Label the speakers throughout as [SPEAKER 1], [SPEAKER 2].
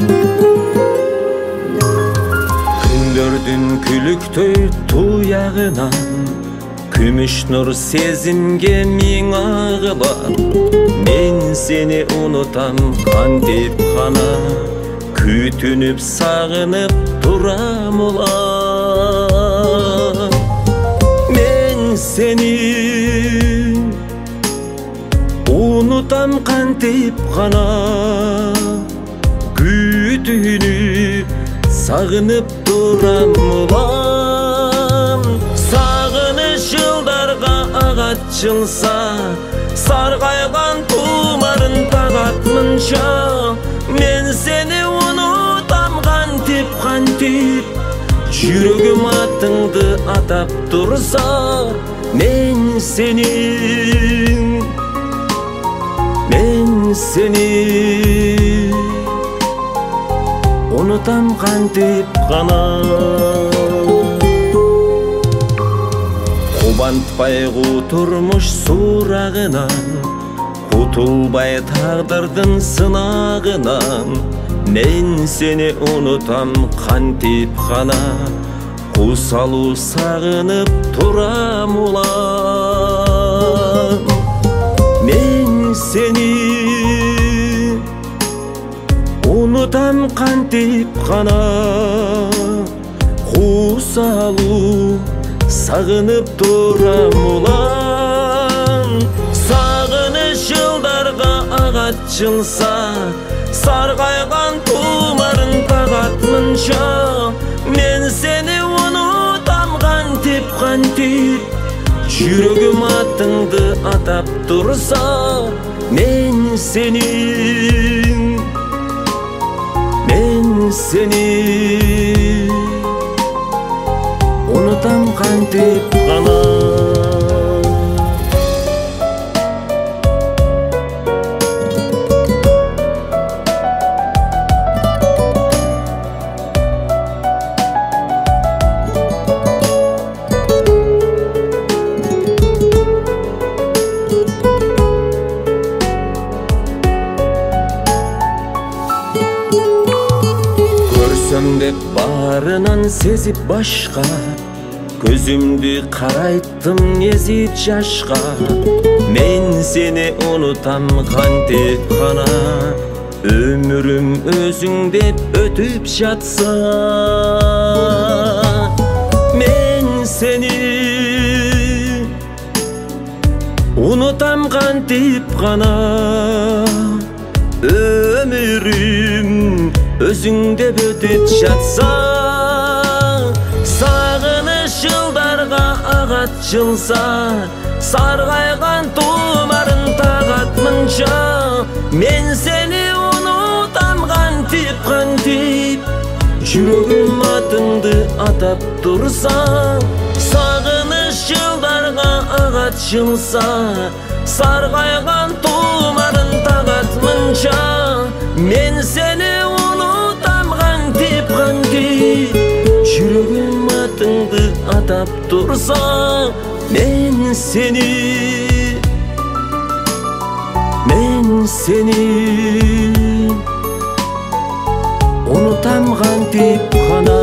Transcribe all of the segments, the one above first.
[SPEAKER 1] Күндөрдүн күлүктөй туягынан күмүш нур сезимге миң агылат. Мен сени унутам кантип гана, күтүнүп сагынып турам улам. Мен сени унутам кантип гана, күтүнүп сагынып турам улам. Сагыныш жылдарга агачылса, саргайган тумарын тагатмынча, мен сени унутам кантип кантип. Жүрөгүм атыңды атап турса, мен сени унутам кантип гана. Кубантпай турмуш сурагынан, кутулбай тагдырдын сынагынан, мен сени унутам кантип гана, кусалуу сагынып турам улам. Мен сени унутам кантип гана, кусалуу сагынып турам улам. Сагыныш жылдарга агачылса, саргайган тумарын тагатмынча, мен сени унутам кантип кантип. Жүрөгүм атыңды атап турса, мен сени унутам кантип гана. Көрсөм деп баарынан сезип башка, көзүмдү карайттым эзип жашка. Мен сени унутам кантип гана, өмүрүм өзүң деп өтүп жатса. Мен сени унутам кантип гана, өмүрүм өзүң деп өтүп жатса. Сагыныш жылдарга агачылса, саргайган тумарын тагатмынча, мен сени унутам кантип кантип. Жүрөгүм атыңды атап турса, сагыныш жылдарга агачылса, саргайган тумарын тагатмынча, мен сени унутам кантип кантип. Жүрөгүм атыңды атап турса, мен сени унутам кантип гана.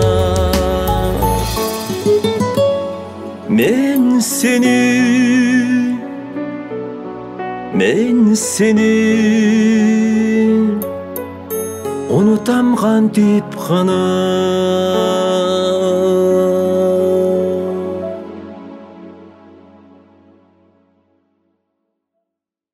[SPEAKER 1] Мен сени унутам кантип гана.